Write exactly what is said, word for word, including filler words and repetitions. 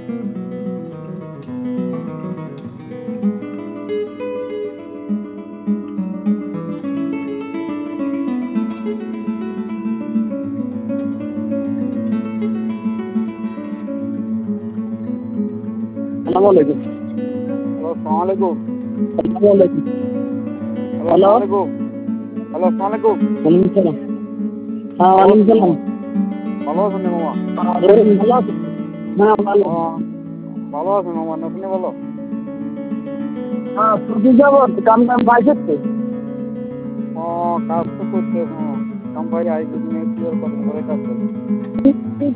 আসসালামাইকুম। হ্যালো, আসসালামু আলাইকুম। আসসালামাইকুম। হ্যালো, আসসালামু আলাইকুম। হ্যালো, আসসালামু আলাইকুম। ওয়ালাইকুম সালাম। হ্যাঁ, ওয়ালাইকুম সালাম। ভালো আছেন নি মামা? ভালো আছেন? হ্যাঁ, ভালো। ও, ভালো আছেন মামা, আপনি ভালো? হ্যাঁ, ছুটি যাবত কাম টাম পাইছে? ও, কাজ তো করতে, হ্যাঁ কাম ভাই আই দুদিনে ক্লিয়ার করেন করে কাজ করবে।